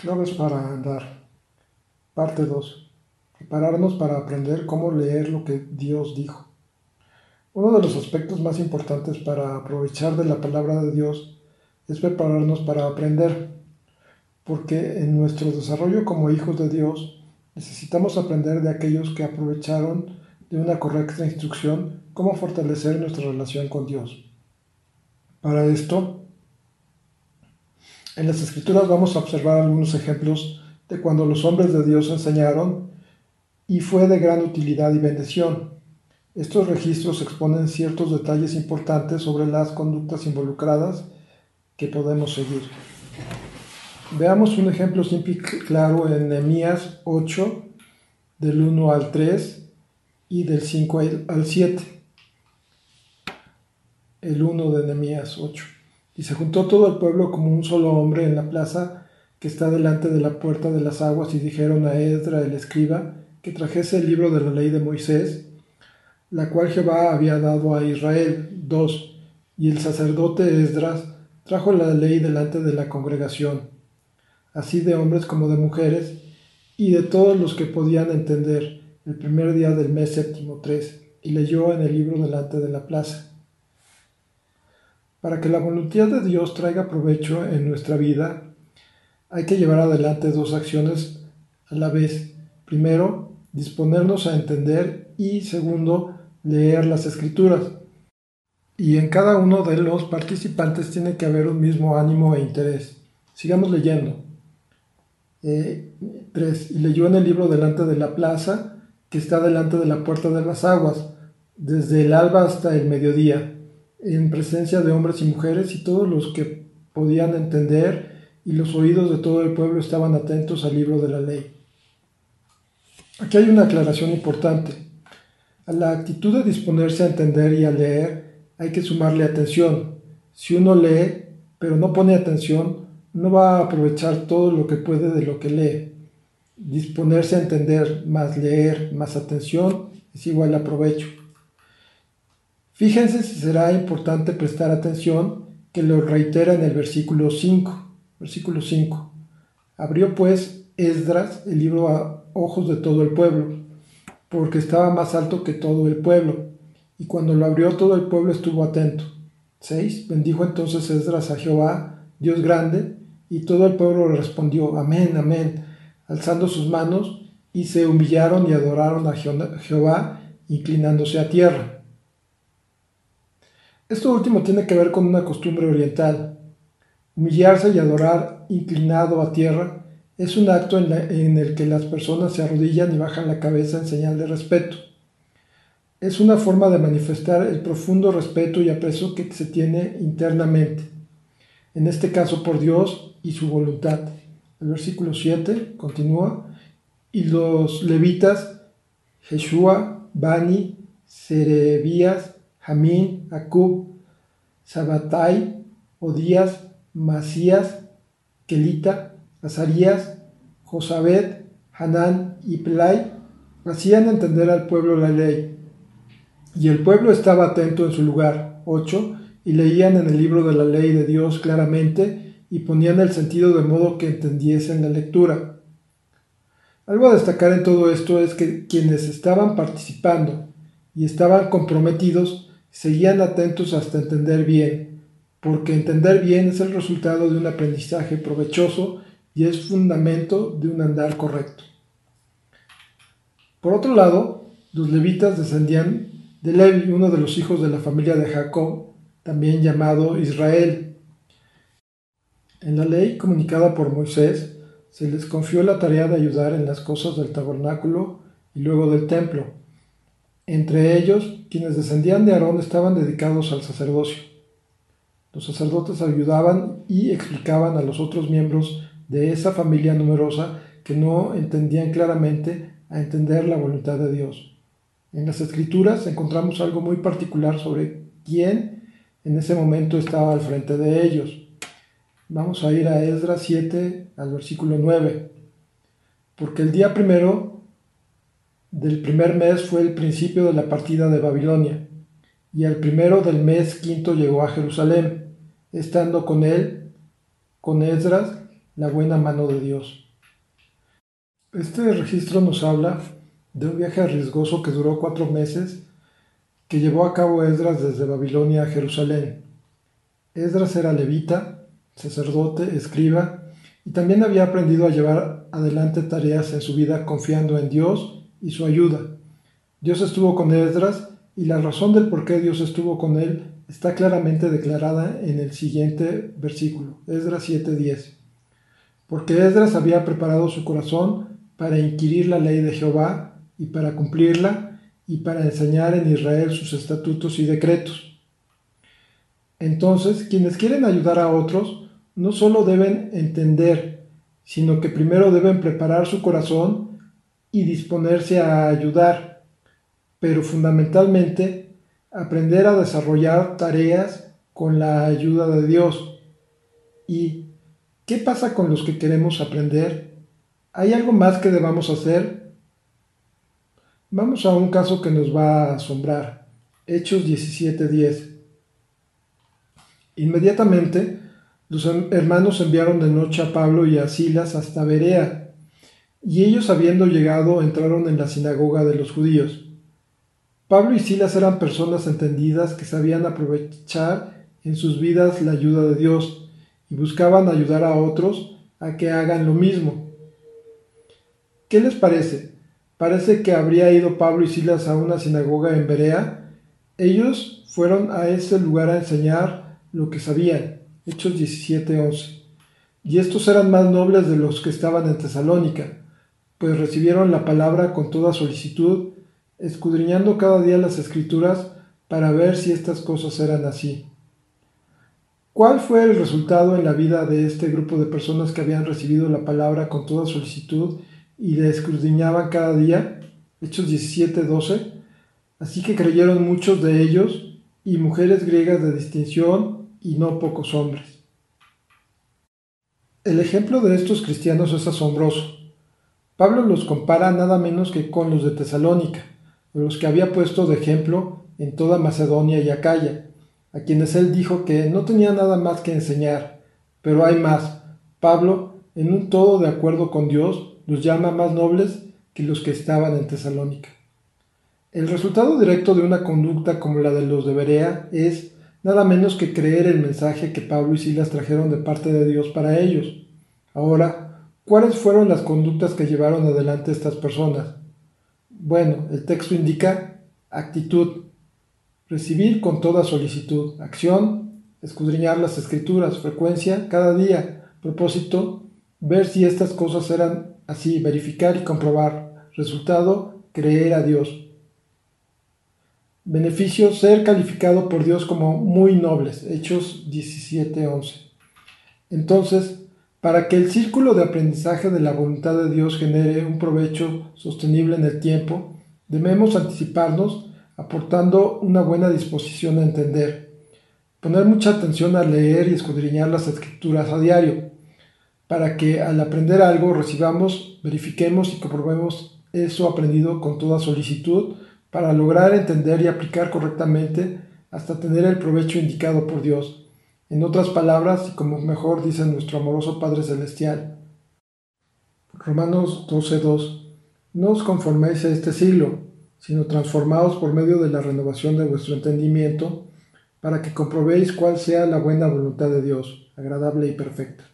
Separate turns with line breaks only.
Claves para andar. Parte 2. Prepararnos para aprender cómo leer lo que Dios dijo. Uno de los aspectos más importantes para aprovechar de la palabra de Dios es prepararnos para aprender, porque en nuestro desarrollo como hijos de Dios necesitamos aprender de aquellos que aprovecharon de una correcta instrucción cómo fortalecer nuestra relación con Dios. Para esto, en las Escrituras vamos a observar algunos ejemplos de cuando los hombres de Dios enseñaron y fue de gran utilidad y bendición. Estos registros exponen ciertos detalles importantes sobre las conductas involucradas que podemos seguir. Veamos un ejemplo simple y claro en Nehemías 8, del 1 al 3 y del 5 al 7. El 1 de Nehemías 8. Y se juntó todo el pueblo como un solo hombre en la plaza que está delante de la puerta de las aguas y dijeron a Esdra el escriba que trajese el libro de la ley de Moisés, la cual Jehová había dado a Israel. 2. Y el sacerdote Esdras trajo la ley delante de la congregación, así de hombres como de mujeres, y de todos los que podían entender, el primer día del mes séptimo. 3. Y leyó en el libro delante de la plaza. Para que la voluntad de Dios traiga provecho en nuestra vida, hay que llevar adelante dos acciones a la vez. Primero, disponernos a entender y segundo, leer las Escrituras. Y en cada uno de los participantes tiene que haber un mismo ánimo e interés. Sigamos leyendo. 3. Y leyó en el libro delante de la plaza, que está delante de la puerta de las aguas, desde el alba hasta el mediodía, en presencia de hombres y mujeres y todos los que podían entender, y los oídos de todo el pueblo estaban atentos al libro de la ley. Aquí hay una aclaración importante. A la actitud de disponerse a entender y a leer hay que sumarle atención. Si uno lee, pero no pone atención, no va a aprovechar todo lo que puede de lo que lee. Disponerse a entender más leer más atención es igual a provecho. Fíjense si será importante prestar atención, que lo reitera en el versículo 5. Versículo 5. Abrió pues Esdras el libro a ojos de todo el pueblo, porque estaba más alto que todo el pueblo, y cuando lo abrió todo el pueblo estuvo atento. 6. Bendijo entonces Esdras a Jehová, Dios grande, y todo el pueblo respondió, amén, amén, alzando sus manos, y se humillaron y adoraron a Jehová, inclinándose a tierra. Esto último tiene que ver con una costumbre oriental. Humillarse y adorar inclinado a tierra es un acto en el que las personas se arrodillan y bajan la cabeza en señal de respeto. Es una forma de manifestar el profundo respeto y aprecio que se tiene internamente, en este caso por Dios y su voluntad. El versículo 7 continúa, y los levitas, Jeshua, Bani, Serebías, Jamín, Acub, Sabatai, Odías, Masías, Kelita, Azarías, Josabed, Hanán y Pelai hacían entender al pueblo la ley. Y el pueblo estaba atento en su lugar. 8. Y leían en el libro de la ley de Dios claramente y ponían el sentido de modo que entendiesen la lectura. Algo a destacar en todo esto es que quienes estaban participando y estaban comprometidos seguían atentos hasta entender bien, porque entender bien es el resultado de un aprendizaje provechoso y es fundamento de un andar correcto. Por otro lado, los levitas descendían de Levi, uno de los hijos de la familia de Jacob, también llamado Israel. En la ley comunicada por Moisés, se les confió la tarea de ayudar en las cosas del tabernáculo y luego del templo. Entre ellos, quienes descendían de Aarón estaban dedicados al sacerdocio. Los sacerdotes ayudaban y explicaban a los otros miembros de esa familia numerosa que no entendían claramente a entender la voluntad de Dios. En las Escrituras encontramos algo muy particular sobre quién en ese momento estaba al frente de ellos. Vamos a ir a Esdras 7 al versículo 9. Porque el día primero del primer mes fue el principio de la partida de Babilonia, y al primero del mes quinto llegó a Jerusalén, estando con él, con Esdras, la buena mano de Dios. Este registro nos habla de un viaje riesgoso que duró 4 meses que llevó a cabo Esdras desde Babilonia a Jerusalén. Esdras era levita, sacerdote, escriba, y también había aprendido a llevar adelante tareas en su vida confiando en Dios y su ayuda. Dios estuvo con Esdras y la razón del por qué Dios estuvo con él está claramente declarada en el siguiente versículo, Esdras 7:10. Porque Esdras había preparado su corazón para inquirir la ley de Jehová y para cumplirla y para enseñar en Israel sus estatutos y decretos. Entonces, quienes quieren ayudar a otros no solo deben entender, sino que primero deben preparar su corazón y disponerse a ayudar, pero fundamentalmente aprender a desarrollar tareas con la ayuda de Dios. ¿Y qué pasa con los que queremos aprender? ¿Hay algo más que debamos hacer? Vamos a un caso que nos va a asombrar. Hechos 17:10. Inmediatamente, los hermanos enviaron de noche a Pablo y a Silas hasta Berea, y ellos habiendo llegado entraron en la sinagoga de los judíos. Pablo y Silas eran personas entendidas que sabían aprovechar en sus vidas la ayuda de Dios y buscaban ayudar a otros a que hagan lo mismo. ¿Qué les parece? Parece que habría ido Pablo y Silas a una sinagoga en Berea. Ellos fueron a ese lugar a enseñar lo que sabían. Hechos 17:11. Y estos eran más nobles de los que estaban en Tesalónica, pues recibieron la palabra con toda solicitud, escudriñando cada día las Escrituras para ver si estas cosas eran así. ¿Cuál fue el resultado en la vida de este grupo de personas que habían recibido la palabra con toda solicitud y la escudriñaban cada día? Hechos 17:12. Así que creyeron muchos de ellos, y mujeres griegas de distinción, y no pocos hombres. El ejemplo de estos cristianos es asombroso. Pablo los compara nada menos que con los de Tesalónica, los que había puesto de ejemplo en toda Macedonia y Acaya, a quienes él dijo que no tenía nada más que enseñar. Pero hay más. Pablo, en un todo de acuerdo con Dios, los llama más nobles que los que estaban en Tesalónica. El resultado directo de una conducta como la de los de Berea es nada menos que creer el mensaje que Pablo y Silas trajeron de parte de Dios para ellos. Ahora, ¿cuáles fueron las conductas que llevaron adelante estas personas? Bueno, el texto indica actitud, recibir con toda solicitud, acción, escudriñar las Escrituras, frecuencia, cada día, propósito, ver si estas cosas eran así, verificar y comprobar, resultado, creer a Dios. Beneficio, ser calificado por Dios como muy nobles. Hechos 17:11. Entonces, para que el círculo de aprendizaje de la voluntad de Dios genere un provecho sostenible en el tiempo, debemos anticiparnos aportando una buena disposición a entender, poner mucha atención a leer y escudriñar las Escrituras a diario, para que al aprender algo recibamos, verifiquemos y comprobemos eso aprendido con toda solicitud, para lograr entender y aplicar correctamente hasta tener el provecho indicado por Dios. En otras palabras, y como mejor dice nuestro amoroso Padre Celestial, Romanos 12:2, no os conforméis a este siglo, sino transformaos por medio de la renovación de vuestro entendimiento, para que comprobéis cuál sea la buena voluntad de Dios, agradable y perfecta.